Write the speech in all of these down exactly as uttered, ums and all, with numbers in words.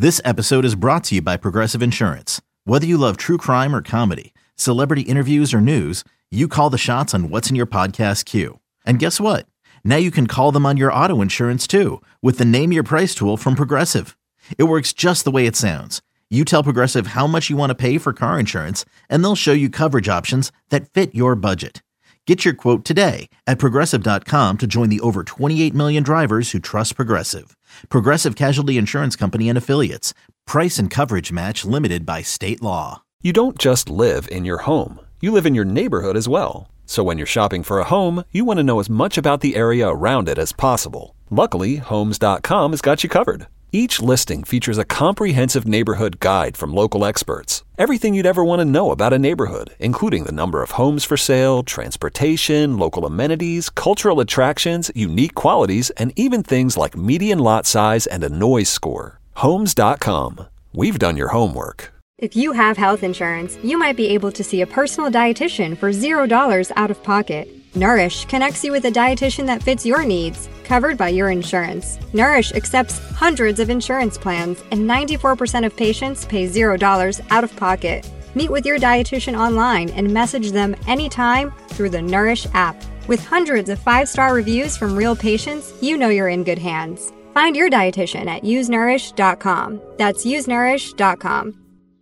This episode is brought to you by Progressive Insurance. Whether you love true crime or comedy, celebrity interviews or news, you call the shots on what's in your podcast queue. And guess what? Now you can call them on your auto insurance too with the Name Your Price tool from Progressive. It works just the way it sounds. You tell Progressive how much you want to pay for car insurance, and they'll show you coverage options that fit your budget. Get your quote today at Progressive dot com to join the over twenty-eight million drivers who trust Progressive. Progressive Casualty Insurance Company and Affiliates. Price and coverage match limited by state law. You don't just live in your home. You live in your neighborhood as well. So when you're shopping for a home, you want to know as much about the area around it as possible. Luckily, Homes dot com has got you covered. Each listing features a comprehensive neighborhood guide from local experts. Everything you'd ever want to know about a neighborhood, including the number of homes for sale, transportation, local amenities, cultural attractions, unique qualities, and even things like median lot size and a noise score. Homes dot com. We've done your homework. If you have health insurance, you might be able to see a personal dietitian for zero dollars out of pocket. Nourish connects you with a dietitian that fits your needs, covered by your insurance. Nourish accepts hundreds of insurance plans, and ninety-four percent of patients pay zero dollars out of pocket. Meet with your dietitian online and message them anytime through the Nourish app. With hundreds of five-star reviews from real patients, you know you're in good hands. Find your dietitian at use nourish dot com. That's use nourish dot com.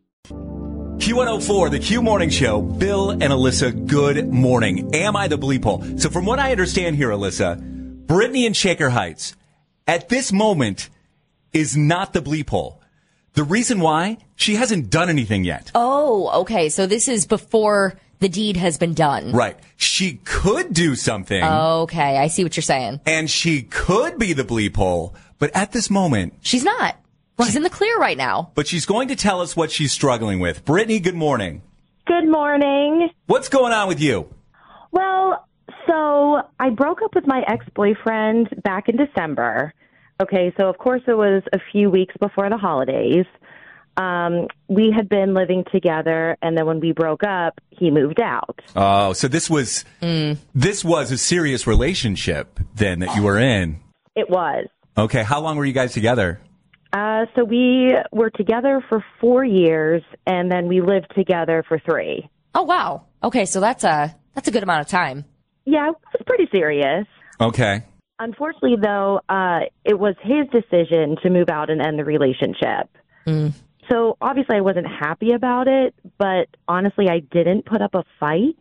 Q one oh four, the Q Morning Show. Bill and Alyssa, good morning. Am I the bleep hole? So from what I understand here, Alyssa, Brittany in Shaker Heights, at this moment, is not the bleep hole. The reason why? She hasn't done anything yet. Oh, okay. So this is before the deed has been done. Right. She could do something. Okay, I see what you're saying. And she could be the bleep hole, but at this moment... She's not. Right. She's in the clear right now. But she's going to tell us what she's struggling with. Brittany, good morning. Good morning. What's going on with you? Well, so I broke up with my ex-boyfriend back in December. Okay, so of course it was a few weeks before the holidays. Um, we had been living together, and then when we broke up, he moved out. Oh, so this was mm. this was a serious relationship then that you were in. It was. Okay, how long were you guys together? Uh, so we were together for four years, and then we lived together for three. Oh, wow. Okay, so that's a that's a good amount of time. Yeah, it was pretty serious. Okay. Unfortunately, though, uh, it was his decision to move out and end the relationship. Mm. So obviously I wasn't happy about it, but honestly I didn't put up a fight.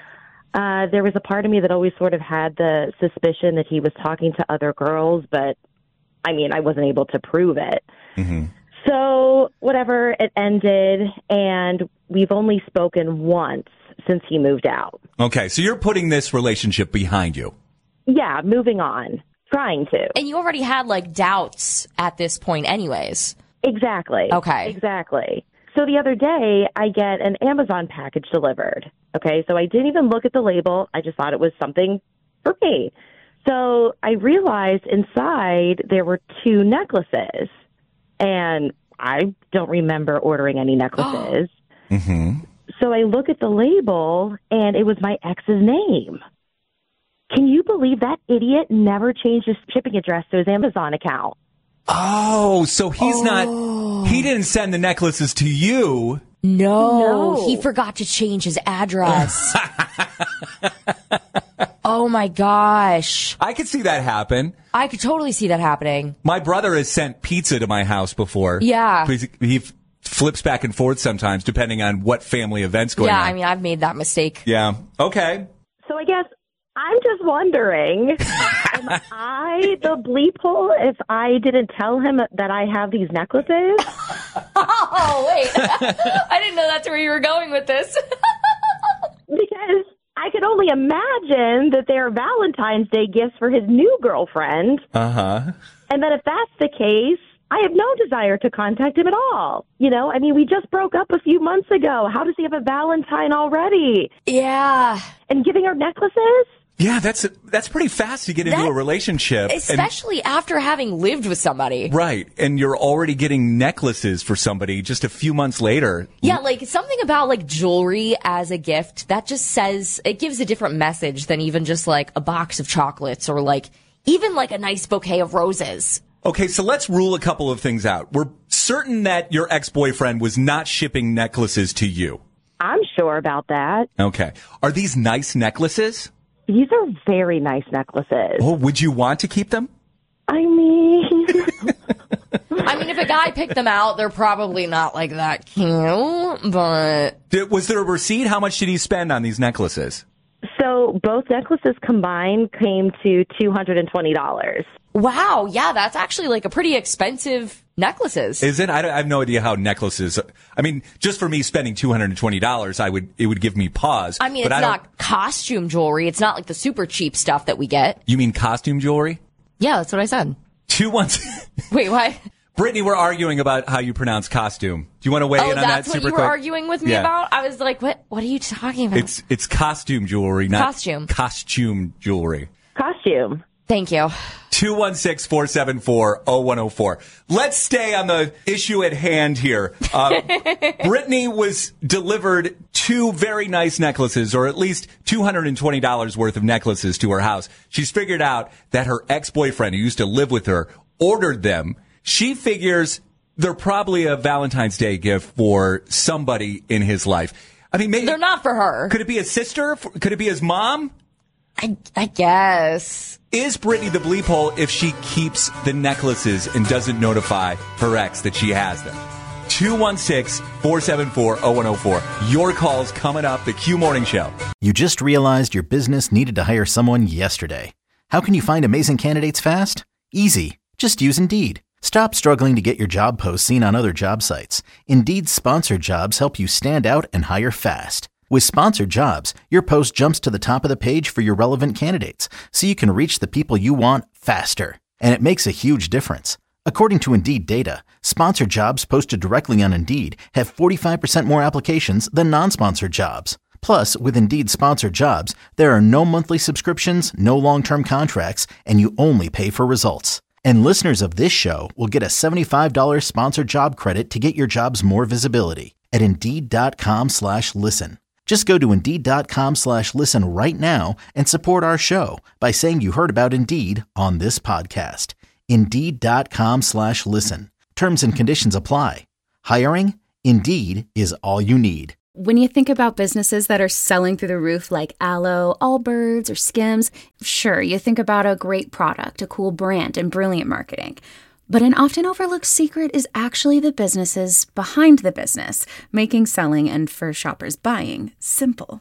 Uh, there was a part of me that always sort of had the suspicion that he was talking to other girls, but I mean, I wasn't able to prove it. Mm-hmm. So whatever, it ended, and we've only spoken once since he moved out. Okay, so you're putting this relationship behind you. Yeah, moving on, trying to. And you already had, like, doubts at this point anyways. Exactly. Okay. Exactly. So the other day, I get an Amazon package delivered. Okay, so I didn't even look at the label. I just thought it was something for me. So I realized inside there were two necklaces, and I don't remember ordering any necklaces. Mm-hmm. So I look at the label, and it was my ex's name. Can you believe that idiot never changed his shipping address to his Amazon account? Oh, so he's oh. not, he didn't send the necklaces to you. No, no. He forgot to change his address. Oh my gosh. I could see that happen. I could totally see that happening. My brother has sent pizza to my house before. Yeah. He, he flips back and forth sometimes depending on what family event's going yeah, on. Yeah, I mean, I've made that mistake. Yeah. Okay. So I guess I'm just wondering, am I the bleep hole if I didn't tell him that I have these necklaces? Oh, wait. I didn't know that's where you were going with this. Because I could only imagine that they're Valentine's Day gifts for his new girlfriend. Uh-huh. And that if that's the case, I have no desire to contact him at all. You know, I mean, we just broke up a few months ago. How does he have a Valentine already? Yeah. And giving her necklaces? Yeah, that's that's pretty fast to get into that, a relationship. Especially and, after having lived with somebody. Right. And you're already getting necklaces for somebody just a few months later. Yeah, like something about like jewelry as a gift, that just says, it gives a different message than even just like a box of chocolates or like even like a nice bouquet of roses. Okay, so let's rule a couple of things out. We're certain that your ex-boyfriend was not shipping necklaces to you. I'm sure about that. Okay. Are these nice necklaces? These are very nice necklaces. Oh, would you want to keep them? I mean... I mean, if a guy picked them out, they're probably not like that cute, but... Did, was there a receipt? How much did he spend on these necklaces? So both necklaces combined came to two hundred twenty dollars. Wow, yeah, that's actually like a pretty expensive necklaces. Is it? I, don't, I have no idea how necklaces. I mean, just for me spending two hundred twenty dollars, I would it would give me pause. I mean, but it's I not costume jewelry. It's not like the super cheap stuff that we get. You mean costume jewelry? Yeah, that's what I said. Two one. Wait, what? Brittany, we're arguing about how you pronounce costume. Do you want to weigh oh, in on that that's super what you quick? were arguing with me yeah. about? I was like, what? What are you talking about? It's it's costume jewelry, not costume. Costume jewelry. Costume. Thank you. two one six, four seven four, zero one zero four. Let's stay on the issue at hand here. Uh, Brittany was delivered two very nice necklaces, or at least two hundred twenty dollars worth of necklaces to her house. She's figured out that her ex-boyfriend, who used to live with her, ordered them. She figures they're probably a Valentine's Day gift for somebody in his life. I mean, maybe they're not for her. Could it be his sister? Could it be his mom? I, I guess. Is Brittany the bleep hole if she keeps the necklaces and doesn't notify her ex that she has them? two one six, four seven four, zero one zero four. Your call's coming up, the Q Morning Show. You just realized your business needed to hire someone yesterday. How can you find amazing candidates fast? Easy. Just use Indeed. Stop struggling to get your job posts seen on other job sites. Indeed's sponsored jobs help you stand out and hire fast. With sponsored jobs, your post jumps to the top of the page for your relevant candidates, so you can reach the people you want faster. And it makes a huge difference. According to Indeed data, sponsored jobs posted directly on Indeed have forty-five percent more applications than non-sponsored jobs. Plus, with Indeed sponsored jobs, there are no monthly subscriptions, no long-term contracts, and you only pay for results. And listeners of this show will get a seventy-five dollars sponsored job credit to get your jobs more visibility at Indeed.com slash listen. Just go to Indeed.com slash listen right now and support our show by saying you heard about Indeed on this podcast. Indeed.com slash listen. Terms and conditions apply. Hiring? Indeed is all you need. When you think about businesses that are selling through the roof like Aloe, Allbirds, or Skims, sure, you think about a great product, a cool brand, and brilliant marketing. But an often overlooked secret is actually the businesses behind the business, making selling and, for shoppers, buying simple.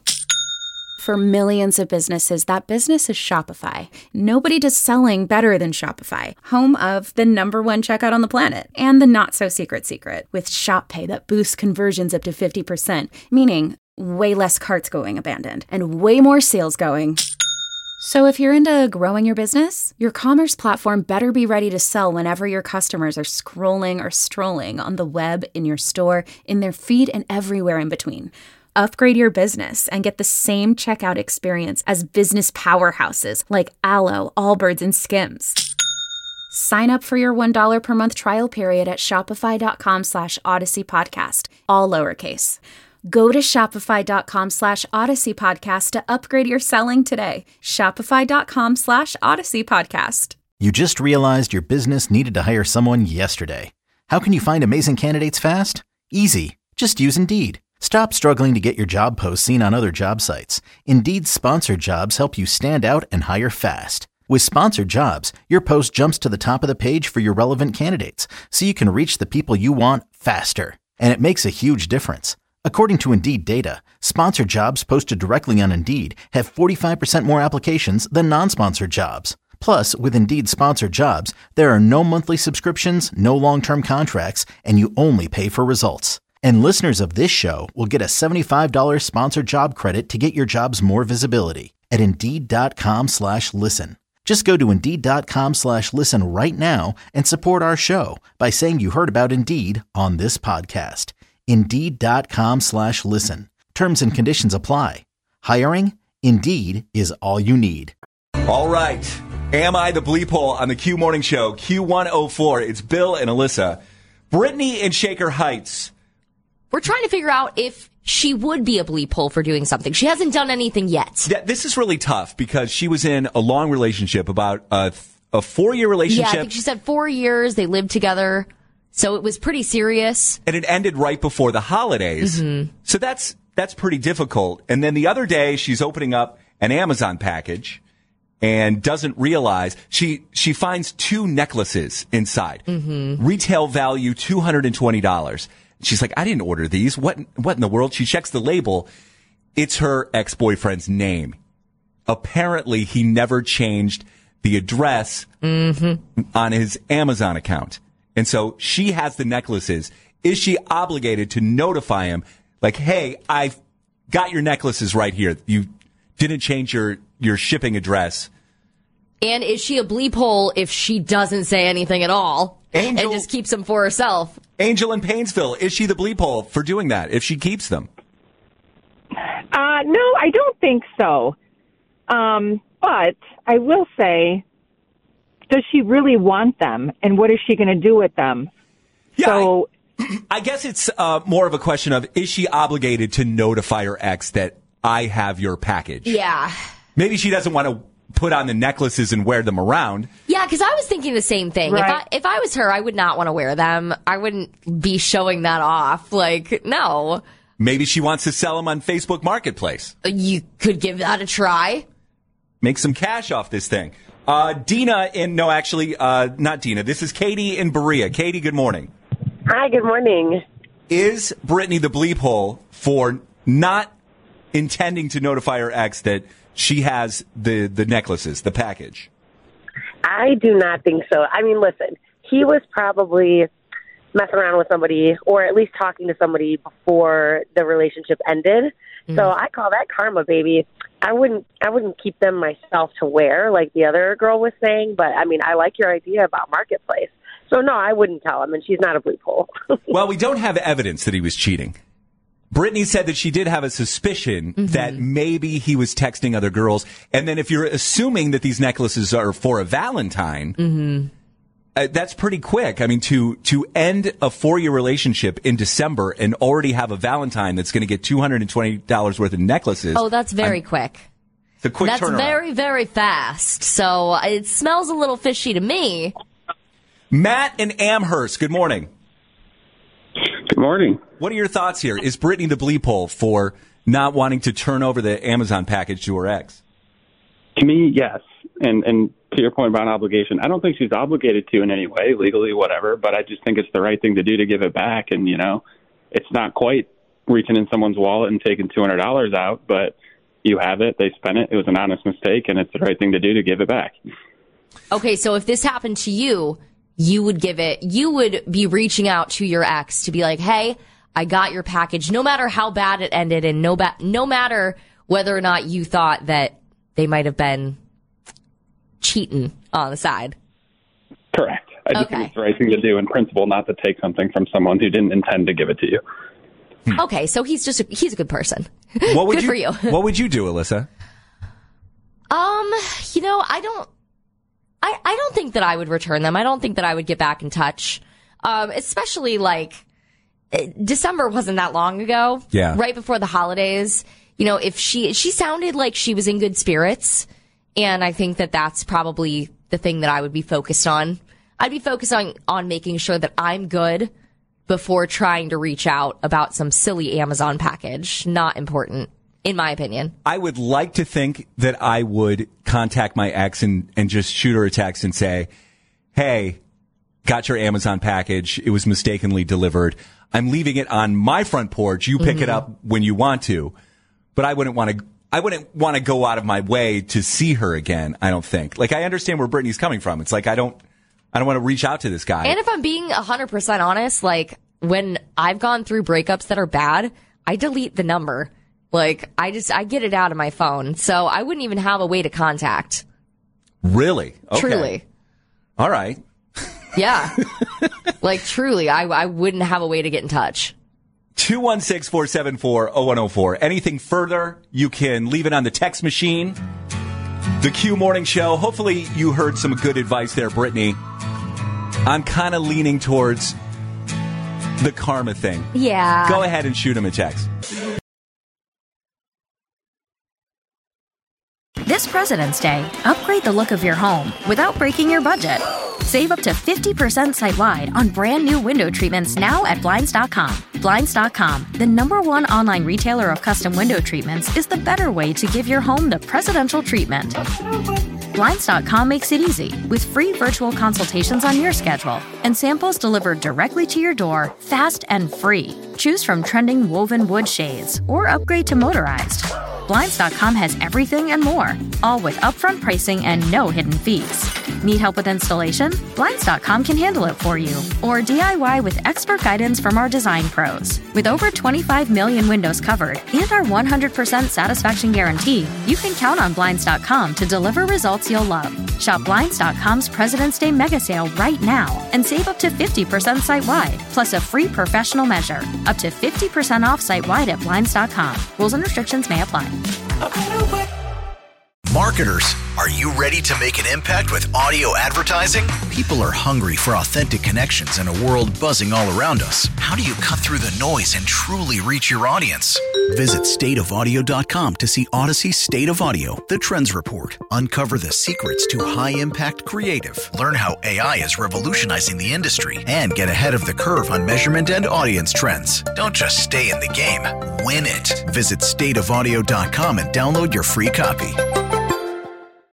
For millions of businesses, that business is Shopify. Nobody does selling better than Shopify, home of the number one checkout on the planet and the not-so-secret secret with Shop Pay that boosts conversions up to fifty percent, meaning way less carts going abandoned and way more sales going. So if you're into growing your business, your commerce platform better be ready to sell whenever your customers are scrolling or strolling on the web, in your store, in their feed, and everywhere in between. Upgrade your business and get the same checkout experience as business powerhouses like Aloe, Allbirds, and Skims. Sign up for your one dollar per month trial period at shopify.com slash Odyssey Podcast, all lowercase. Go to shopify.com slash Odyssey Podcast to upgrade your selling today. Shopify.com slash Odyssey Podcast. You just realized your business needed to hire someone yesterday. How can you find amazing candidates fast? Easy. Just use Indeed. Stop struggling to get your job posts seen on other job sites. Indeed's sponsored jobs help you stand out and hire fast. With sponsored jobs, your post jumps to the top of the page for your relevant candidates, so you can reach the people you want faster. And it makes a huge difference. According to Indeed data, sponsored jobs posted directly on Indeed have forty-five percent more applications than non-sponsored jobs. Plus, with Indeed sponsored jobs, there are no monthly subscriptions, no long-term contracts, and you only pay for results. And listeners of this show will get a seventy-five dollars sponsored job credit to get your jobs more visibility at Indeed.com slash listen. Just go to Indeed.com slash listen right now and support our show by saying you heard about Indeed on this podcast. Indeed.com slash listen. Terms and conditions apply. Hiring? Indeed is all you need. All right. Am I the bleep hole on the Q Morning Show? Q one oh four. It's Bill and Alyssa. Brittany in Shaker Heights. We're trying to figure out if she would be a bleep hole for doing something. She hasn't done anything yet. Yeah, this is really tough because she was in a long relationship, about uh, th- a four-year relationship. Yeah, I think she said four years. They lived together. So it was pretty serious. And it ended right before the holidays. Mm-hmm. So that's that's pretty difficult. And then the other day, she's opening up an Amazon package and doesn't realize she she finds two necklaces inside. Mm-hmm. Retail value two hundred twenty dollars. She's like, I didn't order these. What what in the world? She checks the label. It's her ex-boyfriend's name. Apparently, he never changed the address mm-hmm. on his Amazon account. And so she has the necklaces. Is she obligated to notify him, like, hey, I've got your necklaces right here. You didn't change your, your shipping address. And is she a bleep hole if she doesn't say anything at all Angel, and just keeps them for herself? Angel in Painesville, is she the bleep hole for doing that if she keeps them? Uh, no, I don't think so. Um, but I will say, does she really want them? And what is she going to do with them? Yeah, so, I, I guess it's uh, more of a question of, is she obligated to notify her ex that I have your package? Yeah. Maybe she doesn't want to put on the necklaces and wear them around. Yeah, because I was thinking the same thing. Right. If I if I was her, I would not want to wear them. I wouldn't be showing that off. Like, no. Maybe she wants to sell them on Facebook Marketplace. You could give that a try. Make some cash off this thing. Uh, Dina in, no, actually, uh, not Dina. This is Katie in Berea. Katie, good morning. Hi, good morning. Is Brittany the bleep hole for not intending to notify her ex that she has the, the necklaces, the package? I do not think so. I mean, listen, he was probably messing around with somebody or at least talking to somebody before the relationship ended. Mm. So I call that karma, baby. I wouldn't I wouldn't keep them myself to wear like the other girl was saying, but I mean, I like your idea about Marketplace. So no, I wouldn't tell him, and she's not a bleep hole. Well, we don't have evidence that he was cheating. Brittany said that she did have a suspicion mm-hmm. that maybe he was texting other girls. And then if you're assuming that these necklaces are for a Valentine, mm-hmm. uh, that's pretty quick. I mean, to to end a four-year relationship in December and already have a Valentine that's going to get two hundred twenty dollars worth of necklaces. Oh, that's very I'm, quick. It's a quick That's turnaround. very, very fast. So it smells a little fishy to me. Matt in Amherst, good morning. Good morning. What are your thoughts here? Is Brittany the bleep hole for not wanting to turn over the Amazon package to her ex? To me, yes. And and to your point about obligation, I don't think she's obligated to in any way, legally, whatever, but I just think it's the right thing to do to give it back. And, you know, it's not quite reaching in someone's wallet and taking two hundred dollars out, but you have it, they spent it, it was an honest mistake, and it's the right thing to do to give it back. Okay, so if this happened to you, you would give it, you would be reaching out to your ex to be like, hey, I got your package, no matter how bad it ended, and no, ba- no matter whether or not you thought that they might have been cheating on the side. Correct. I just okay. think it's the right thing to do in principle, not to take something from someone who didn't intend to give it to you. Hmm. Okay, so he's just a, he's a good person. What would good you, for you. What would you do, Alyssa? Um, you know, I don't, I, I don't think that I would return them. I don't think that I would get back in touch. Um, especially like December wasn't that long ago. Yeah. Right before the holidays. You know, if she, she sounded like she was in good spirits. And I think that that's probably the thing that I would be focused on. I'd be focused on, on making sure that I'm good before trying to reach out about some silly Amazon package. Not important, in my opinion. I would like to think that I would contact my ex and, and just shoot her a text and say, hey, got your Amazon package. It was mistakenly delivered. I'm leaving it on my front porch. You pick mm-hmm. it up when you want to. But I wouldn't want to, I wouldn't want to go out of my way to see her again, I don't think. Like, I understand where Brittany's coming from. It's like, I don't, I don't want to reach out to this guy. And if I'm being one hundred percent honest, like, when I've gone through breakups that are bad, I delete the number. Like, I just, I get it out of my phone. So I wouldn't even have a way to contact. Really? Okay. Truly. All right. Yeah. Like, truly, I, I wouldn't have a way to get in touch. two one six, four seven four, zero one zero four. Anything further, you can leave it on the text machine. The Q Morning Show. Hopefully you heard some good advice there, Brittany. I'm kind of leaning towards the karma thing. Yeah. Go ahead and shoot him a text. This President's Day, upgrade the look of your home without breaking your budget. Save up to fifty percent site-wide on brand new window treatments now at Blinds dot com. Blinds dot com, the number one online retailer of custom window treatments, is the better way to give your home the presidential treatment. Blinds dot com makes it easy with free virtual consultations on your schedule and samples delivered directly to your door, fast and free. Choose from trending woven wood shades or upgrade to motorized. Blinds dot com has everything and more, all with upfront pricing and no hidden fees. Need help with installation? Blinds dot com can handle it for you. Or D I Y with expert guidance from our design pros. With over twenty-five million windows covered and our one hundred percent satisfaction guarantee, you can count on Blinds dot com to deliver results you'll love. Shop Blinds dot com's President's Day mega sale right now and save up to fifty percent site-wide, plus a free professional measure. Up to fifty percent off site-wide at Blinds dot com. Rules and restrictions may apply. Marketers, are you ready to make an impact with audio advertising? People are hungry for authentic connections in a world buzzing all around us. How do you cut through the noise and truly reach your audience? Visit state of audio dot com to see Odyssey State of Audio, the Trends Report. Uncover the secrets to high-impact creative. Learn how A I is revolutionizing the industry and get ahead of the curve on measurement and audience trends. Don't just stay in the game, win it. Visit state of audio dot com and download your free copy.